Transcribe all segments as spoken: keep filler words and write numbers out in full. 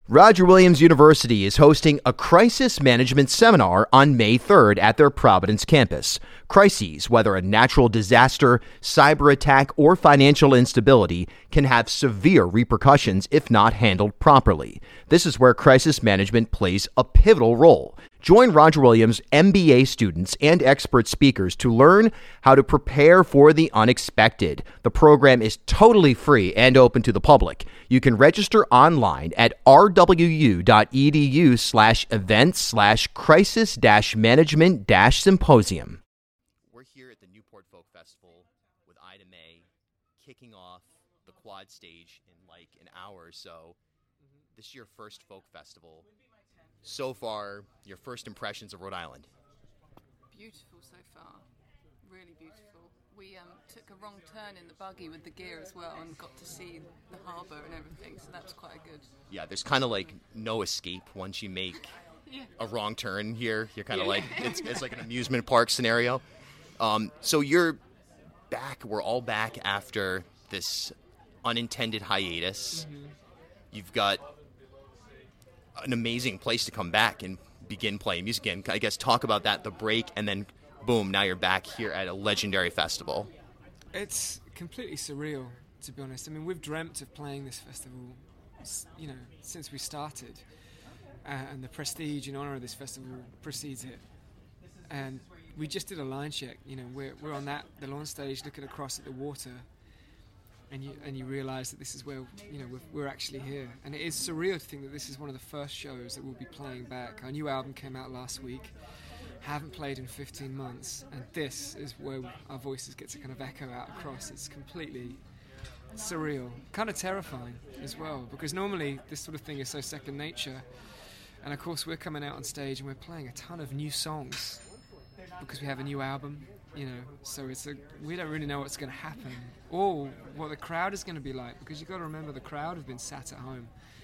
Roger Williams University is hosting a crisis management seminar on May third at their Providence campus. Crises, whether a natural disaster, cyber attack, or financial instability, can have severe repercussions if not handled properly. This is where crisis management plays a pivotal role. Join Roger Williams M B A students and expert speakers to learn how to prepare for the unexpected. The program is totally free and open to the public. You can register online at rwu.edu slash events slash crisis dash management dash symposium. We're here at the Newport Folk Festival with Ida May, kicking off the quad stage in like an hour or so. This is your first folk festival. So far, your first impressions of Rhode Island? Beautiful so far. Really beautiful. We um, took a wrong turn in the buggy with the gear as well and got to see the harbour and everything, so that's quite good. Yeah, there's kind of like no escape once you make yeah. a wrong turn here. You're kind of yeah. like, it's, it's like an amusement park scenario. Um, so you're back, we're all back after this unintended hiatus. Mm-hmm. You've got an amazing place to come back and begin playing music again. I guess talk about that, the break, and then boom, now you're back here at a legendary festival. It's completely surreal, to be honest. I mean, we've dreamt of playing this festival, you know, since we started, uh, and the prestige and honour of this festival precedes it. And we just did a line check. You know, we're we're on that the lawn stage, looking across at the water. And you and you realise that this is where, you know, we're, we're actually here. And it is surreal to think that this is one of the first shows that we'll be playing back. Our new album came out last week. Haven't played in fifteen months. And this is where our voices get to kind of echo out across. It's completely surreal. Kind of terrifying as well. Because normally this sort of thing is so second nature. And of course we're coming out on stage and we're playing a ton of new songs. Because we have a new album. You know, so it's a, we don't really know what's going to happen or what the crowd is going to be like, because you've got to remember the crowd have been sat at home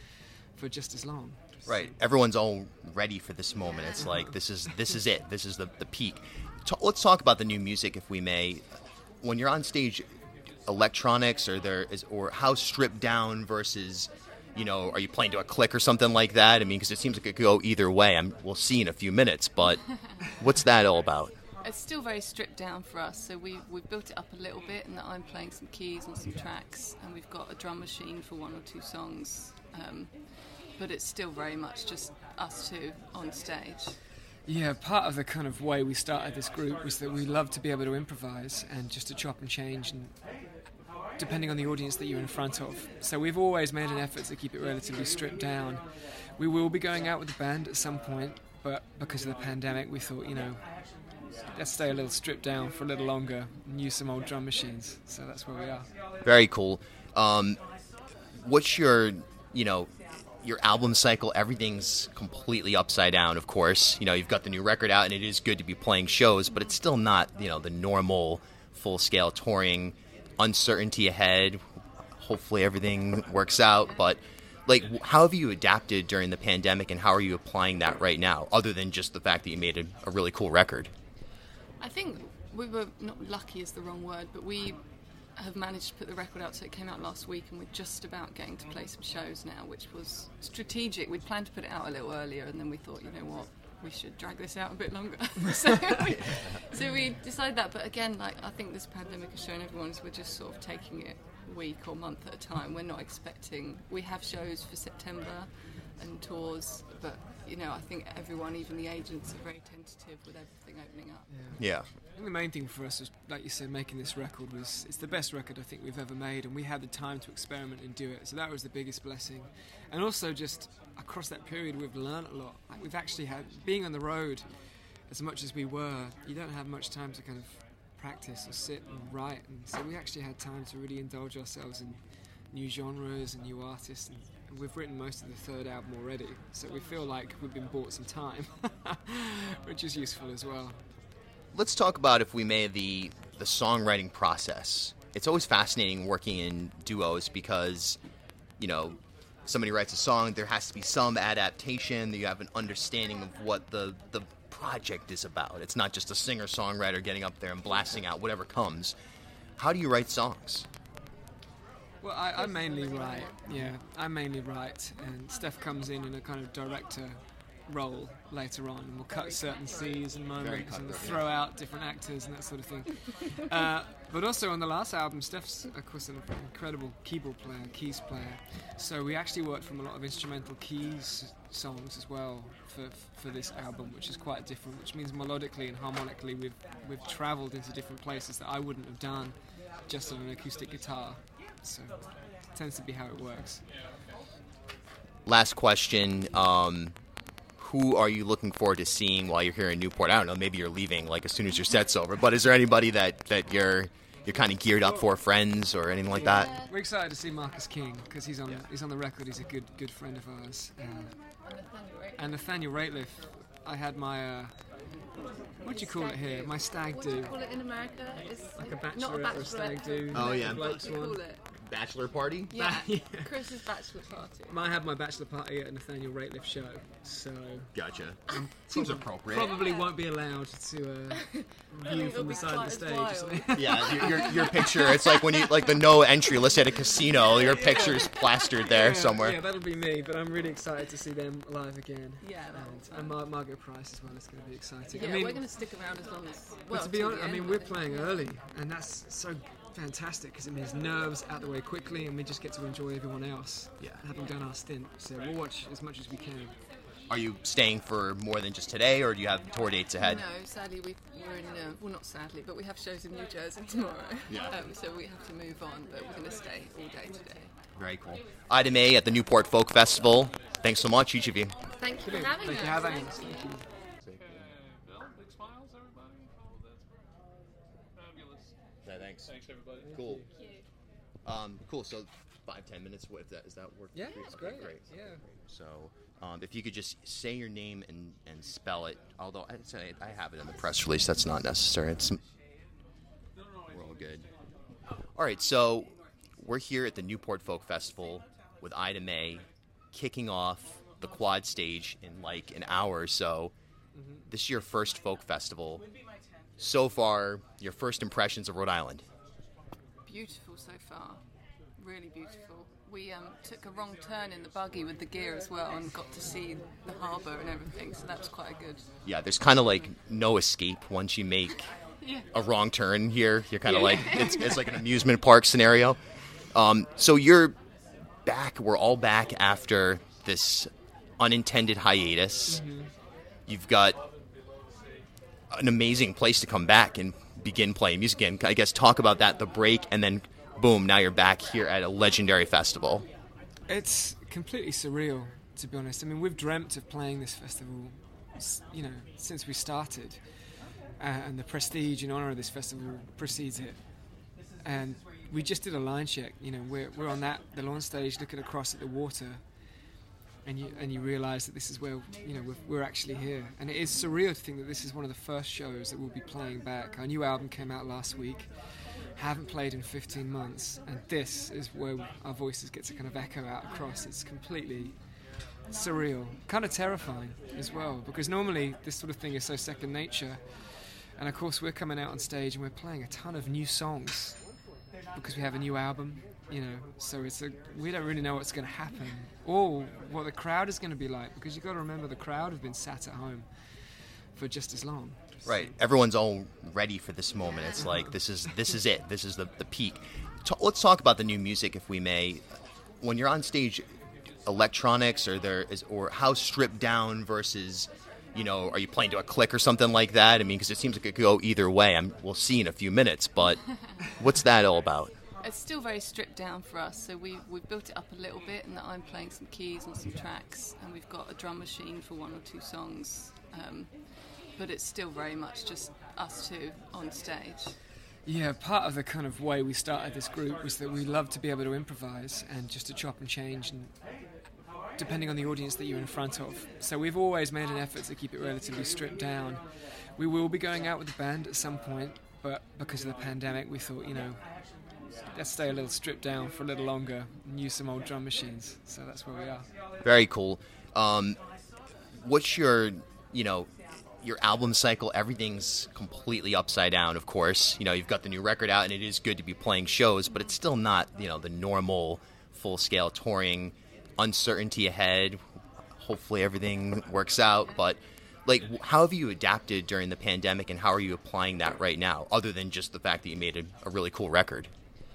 for just as long. Right. Everyone's all ready for this moment. It's like, this is this is it. This is the, the peak. Ta- let's talk about the new music, if we may. When you're on stage, electronics, or there is, or how stripped down versus, you know, are you playing to a click or something like that? I mean, because it seems like it could go either way. I'm, we'll see in a few minutes, but what's that all about? It's still very stripped down for us, so we, we've built it up a little bit, and that I'm playing some keys on some tracks, and we've got a drum machine for one or two songs, um, but it's still very much just us two on stage. Yeah, part of the kind of way we started this group was that we love to be able to improvise and just to chop and change, and depending on the audience that you're in front of. So we've always made an effort to keep it relatively stripped down. We will be going out with the band at some point, but because of the pandemic, we thought, you know, let's stay a little stripped down for a little longer and use some old drum machines. So that's where we are. Very cool. Um, what's your, you know, your album cycle? Everything's completely upside down, of course. You know, you've got the new record out, and it is good to be playing shows, but it's still not, you know, the normal full-scale touring. Uncertainty ahead. Hopefully everything works out, but like, how have you adapted during the pandemic, and how are you applying that right now, other than just the fact that you made a, a really cool record? I think we were, not lucky is the wrong word, but we have managed to put the record out, so it came out last week, and we're just about getting to play some shows now, which was strategic. We'd planned to put it out a little earlier, and then we thought, you know what, we should drag this out a bit longer. so, we, so we decided that, but again, like, I think this pandemic has shown everyone is we're just sort of taking it week or month at a time. We're not expecting, we have shows for September and tours, but you know, I think everyone, even the agents, are very tentative with everything opening up. Yeah. yeah. I think the main thing for us was, like you said, making this record was, it's the best record I think we've ever made, and we had the time to experiment and do it, so that was the biggest blessing. And also just across that period we've learned a lot. Like, we've actually had, being on the road as much as we were, you don't have much time to kind of practice or sit and write, and so we actually had time to really indulge ourselves in new genres and new artists, and we've written most of the third album already, so we feel like we've been bought some time, which is useful as well. Let's talk about, if we may, the the songwriting process. It's always fascinating working in duos because, you know, somebody writes a song, there has to be some adaptation, that you have an understanding of what the, the project is about. It's not just a singer-songwriter getting up there and blasting out whatever comes. How do you write songs? Well, I, I mainly write, yeah, I mainly write, and Steph comes in in a kind of director role later on, and we'll cut certain scenes and moments and throw out different actors and that sort of thing. Uh, but also on the last album, Steph's, of course, an incredible keyboard player, keys player, so we actually worked from a lot of instrumental keys songs as well for for this album, which is quite different, which means melodically and harmonically we've, we've travelled into different places that I wouldn't have done just on an acoustic guitar. So it tends to be how it works. Last question. Um, who are you looking forward to seeing while you're here in Newport? I don't know, maybe you're leaving like as soon as your set's over, but is there anybody that, that you're you're kind of geared up for, friends or anything like that? We're excited to see Marcus King because he's on yeah. he's on the record. He's a good good friend of ours. Uh, and Nathaniel Rateliff. I had my uh, what do you call it here? My stag do. What do you call it in America? It's like a bachelorette, not a bachelorette or a stag do. Oh yeah, what do you call it? Bachelor party? Yeah, yeah. Chris's bachelor party. I had my bachelor party at a Nathaniel Rateliff show, so Gotcha. Seems appropriate. probably won't be allowed to uh, view from the side of the stage. Or something. Yeah, your, your your picture. It's like when you like the no entry list at a casino. Your picture's plastered there yeah, somewhere. Yeah, that'll be me. But I'm really excited to see them live again. Yeah, and, and Mar- Margaret Price as well. It's going to be exciting. Yeah, I mean, we're going to stick around as long as. Well, but to be honest, I end, mean, we're playing early, and that's so fantastic because it means nerves out the way quickly, and we just get to enjoy everyone else. Yeah. Having done our stint, so we'll watch as much as we can. Are you staying for more than just today, or do you have tour dates ahead? No, sadly we, we're in, uh, well not sadly, but we have shows in New Jersey tomorrow. Yeah. Um, so we have to move on, but we're going to stay all day today. Very cool. Ida May at the Newport Folk Festival. Thanks so much, each of you. Thank you for having Thank us. you for having us. Thank you. Big smiles, everybody. Oh, that's fabulous. Yeah, thanks. Thanks, everybody. Cool. Um, cool. So five, ten minutes. What, if that, is that work? Yeah, for you? it's Okay, great. great. Yeah. So um, if you could just say your name and, and spell it, although I'd say I have it in the press release. That's not necessary. It's we're all good. All right. So we're here at the Newport Folk Festival with Ida May, kicking off the quad stage in like an hour or so. Mm-hmm. This is your first folk festival. So far, your first impressions of Rhode Island? Beautiful so far. Really beautiful. We um, took a wrong turn in the buggy with the gear as well and got to see the harbour and everything, so that's quite good. Yeah, there's kind of like no escape once you make yeah. a wrong turn here. You're kind of Yeah. like, it's, it's like an amusement park scenario. Um, so you're back, we're all back after this unintended hiatus. Mm-hmm. You've got an amazing place to come back and begin playing music again. I guess talk about that, the break, and then boom, now you're back here at a legendary festival. It's completely surreal, to be honest. I mean, we've dreamt of playing this festival, you know, since we started, uh, and the prestige and honour of this festival precedes it. And we just did a line check. You know, we're we're on that the lawn stage, looking across at the water, and you and you realise that this is where you know we're, we're actually here. And it is surreal to think that this is one of the first shows that we'll be playing back. Our new album came out last week. Haven't played in fifteen months, and this is where our voices get to kind of echo out across. It's completely surreal, kind of terrifying as well, because normally this sort of thing is so second nature. And of course we're coming out on stage and we're playing a ton of new songs because we have a new album, you know, so it's a, we don't really know what's going to happen or what the crowd is going to be like, because you've got to remember the crowd have been sat at home for just as long. Right. Everyone's all ready for this moment. It's like, this is this is it. This is the, the peak. Ta- let's talk about the new music, if we may. When you're on stage, electronics, or there is, or how stripped down versus, you know, are you playing to a click or something like that? I mean, because it seems like it could go either way. I'm, we'll see in a few minutes, but what's that all about? It's still very stripped down for us, so we, we've built it up a little bit, and that I'm playing some keys on some tracks, and we've got a drum machine for one or two songs. Um, but it's still very much just us two on stage. Yeah, part of the kind of way we started this group was that we love to be able to improvise and just to chop and change, and depending on the audience that you're in front of. So we've always made an effort to keep it relatively stripped down. We will be going out with the band at some point, but because of the pandemic we thought, you know, let's stay a little stripped down for a little longer and use some old drum machines. So that's where we are. Very cool. Um, what's your, you know, your album cycle, everything's completely upside down, of course. You know, you've got the new record out, and it is good to be playing shows, but it's still not, you know, the normal full-scale touring, uncertainty ahead. Hopefully everything works out, but, like, how have you adapted during the pandemic, and how are you applying that right now, other than just the fact that you made a, a really cool record?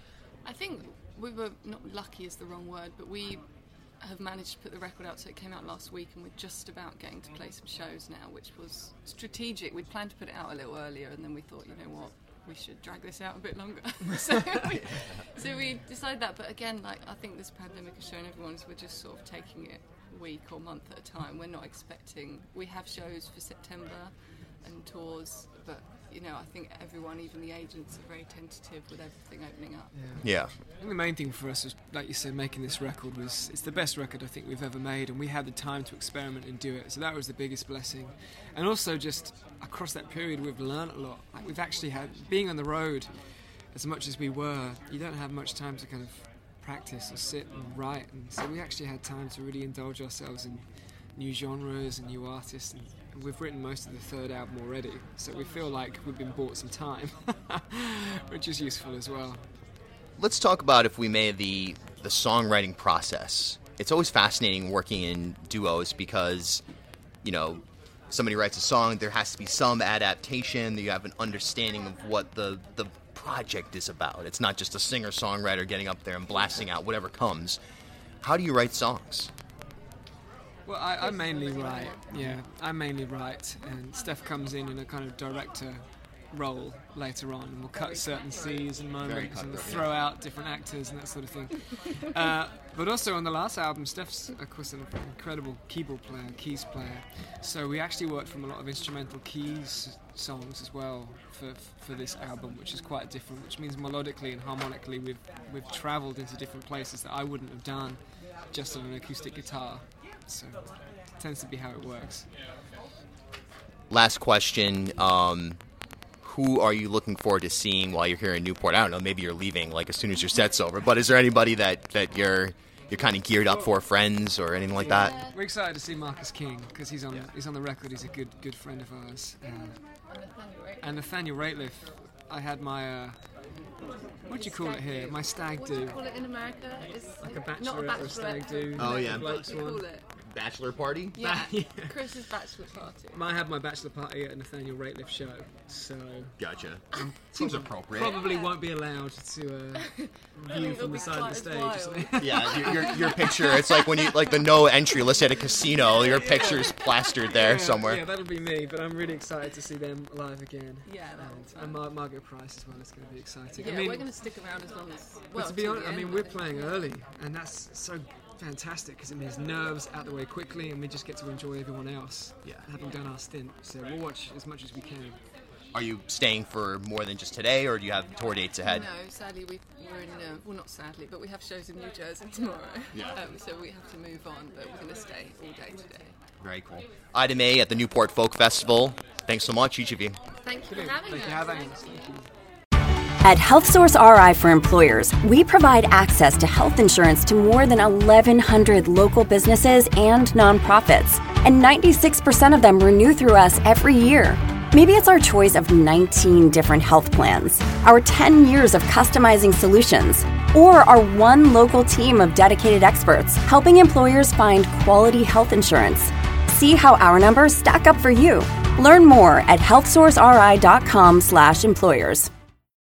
I think we were, not lucky is the wrong word, but we have managed to put the record out, so it came out last week, and we're just about getting to play some shows now, which was strategic. We'd planned to put it out a little earlier, and then we thought, you know what, we should drag this out a bit longer. so, we, so we decided that, but again, like, I think this pandemic has shown everyone is we're just sort of taking it a week or month at a time. We're not expecting, we have shows for September and tours, but you know, I think everyone, even the agents, are very tentative with everything opening up. Yeah. yeah. I think the main thing for us was, like you said, making this record was, it's the best record I think we've ever made, and we had the time to experiment and do it, so that was the biggest blessing. And also just across that period we've learned a lot. Like, we've actually had, being on the road as much as we were, you don't have much time to kind of practice or sit and write, and so we actually had time to really indulge ourselves in new genres and new artists, and we've written most of the third album already, so we feel like we've been bought some time, which is useful as well. Let's talk about, if we may, the the songwriting process. It's always fascinating working in duos because, you know, somebody writes a song, there has to be some adaptation, you have an understanding of what the, the project is about. It's not just a singer-songwriter getting up there and blasting out whatever comes. How do you write songs? Well, I, I mainly write, yeah, I mainly write, and Steph comes in in a kind of director role later on, and we'll cut certain scenes and moments, and we'll throw out different actors and that sort of thing. Uh, but also on the last album, Steph's, of course, an incredible keyboard player, keys player, so we actually worked from a lot of instrumental keys songs as well for for this album, which is quite different, which means melodically and harmonically we've, we've travelled into different places that I wouldn't have done just on an acoustic guitar. So it tends to be how it works. Last question. Um, who are you looking forward to seeing while you're here in Newport? I don't know, maybe you're leaving like as soon as your set's over, but is there anybody that, that you're you're kind of geared up for, friends or anything like that? We're excited to see Marcus King because he's on yeah. he's on the record. He's a good good friend of ours. Uh, and Nathaniel Rateliff. I had my uh, what do you call it here? My stag do. What do you call it in America? It's like a bachelorette, not a bachelorette or a stag do. Oh yeah, what do you call it? Bachelor party? Yeah, yeah. Chris's bachelor party. I had my bachelor party at a Nathaniel Rateliff show, so gotcha. Seems appropriate. Probably won't be allowed to uh, view from the side of the stage. Or something. Yeah, your, your your picture. It's like when you like the no entry list at a casino. Your picture's plastered there yeah, somewhere. Yeah, that'll be me. But I'm really excited to see them live again. Yeah, and, and Mar- Margaret Price as well. It's going to be exciting. Yeah, I mean, we're going to stick around as long as. Well, but to be honest, I mean, end, we're I playing early, and that's so fantastic because it means nerves out the way quickly, and we just get to enjoy everyone else. Yeah. Having done our stint, so we'll watch as much as we can. Are you staying for more than just today, or do you have tour dates ahead? No, sadly we, we're in, uh, well not sadly, but we have shows in New Jersey tomorrow. Yeah. Um, so we have to move on, but we're going to stay all day today. Very cool. Ida May at the Newport Folk Festival. Thanks so much, each of you. Thank you for having Thank us. you for having us. Thank you. At HealthSource R I for Employers, we provide access to health insurance to more than eleven hundred local businesses and nonprofits, and ninety-six percent of them renew through us every year. Maybe it's our choice of nineteen different health plans, our ten years of customizing solutions, or our one local team of dedicated experts helping employers find quality health insurance. See how our numbers stack up for you. Learn more at health source r i dot com slash employers.